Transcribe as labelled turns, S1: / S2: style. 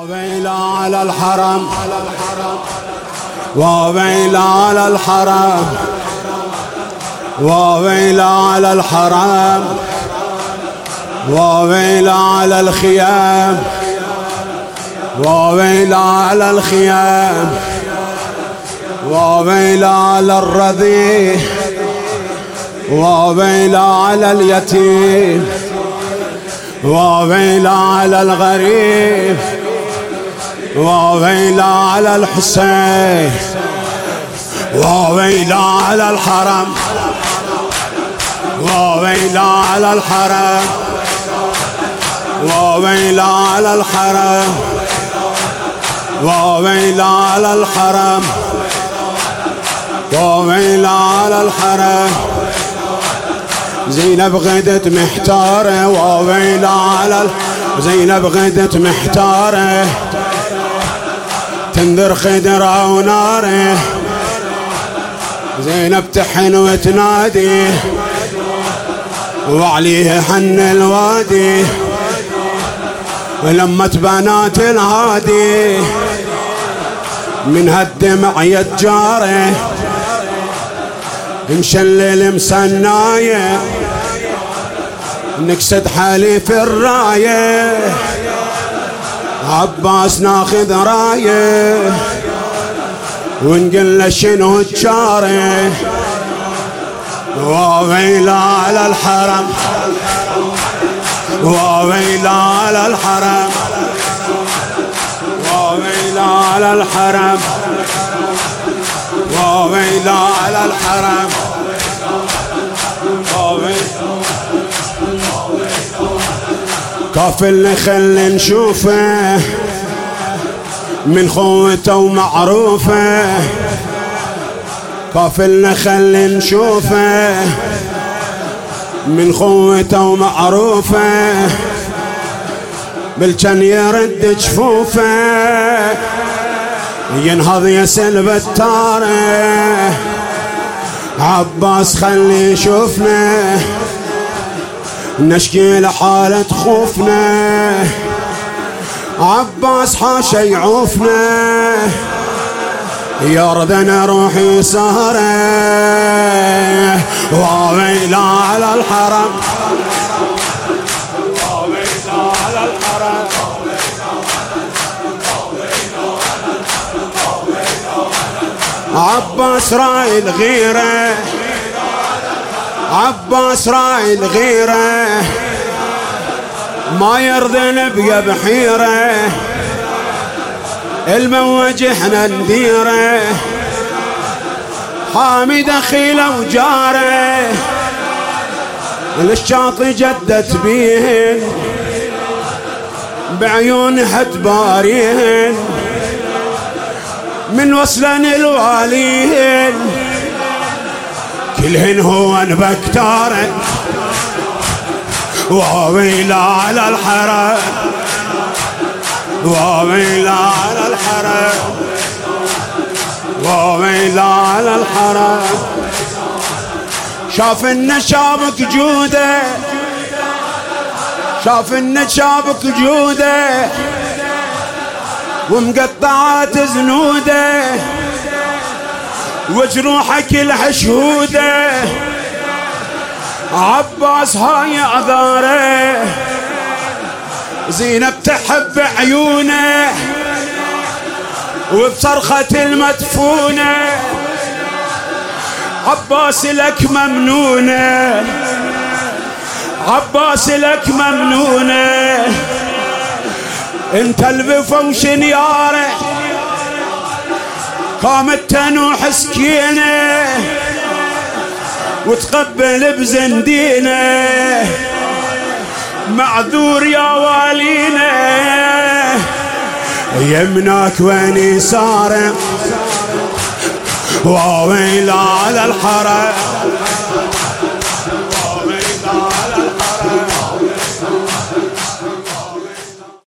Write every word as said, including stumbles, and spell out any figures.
S1: وويل على الحرم وويل على الحرم وويل على الحرم وويل على الخيام وويل على الخيام وويل على الرضيع وويل على اليتيم وويل على الغريب وويل على الحسين وويل على الحرم وويل على الحرم وويل على الحرم وويل على الحرم وويل على الحرم زينب غدت محتارة وويل على ال... زينب غدت محتارة تنذر خدرة وناره زينب تحن وتنادي وعليه حن الوادي ولما بنات الهادي من هالدمع يتجاره مشلل مسنايه نكسد حليف الرايه عباس ناخذ رايه ونقل له شنو تشاره وويل على الحرم وويل على الحرم وويل على الحرم وويل على الحرم كافل خلي نشوفه من خوته ومعروفه كافل خلي نشوفه من خوته ومعروفه بالجن يرد جفوفه ينهض يسلب التاره عباس خلي يشوفنا نشكي لحالة خوفنا عباس حاشا يعوفنا يرضنا روحي سهره وويل على الحرم وويل على الحرم عباس راعي الغيرة عباس راعي الغيرة ما يرضى نبقى بحيرة الموج احنا نديره حامي دخيله وجاره للشاطئ جدت بيهن بعيون حد باريهن من وصلن الواليهن كلهن هو بكتاره وويل على الحرم وويل على الحرم وويل على الحرم شاف ان شابك جوده شاف ان شابك جوده ومقطعات زنوده وجروحك الحشوده عباس هاي اعذاره زينب تحب عيونه وبصرخة المدفونه عباس لك ممنونه عباس لك ممنونه انت البفوش نياره قامت تنوح سكينه وتقبل بزندينه معذور يا والينا يمناك وين يساره وويل على الحرم